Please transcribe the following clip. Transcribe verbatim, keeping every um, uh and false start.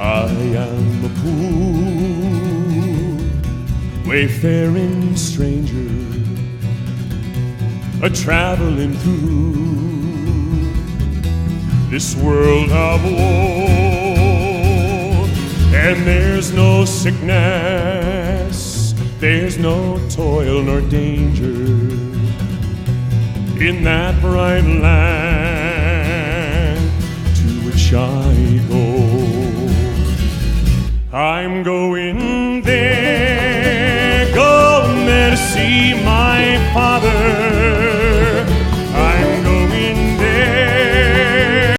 I am a poor, wayfaring stranger, a traveling through this world of woe. And there's no sickness, there's no toil nor danger in that bright land to which I go. I'm going there, going there to see my Father.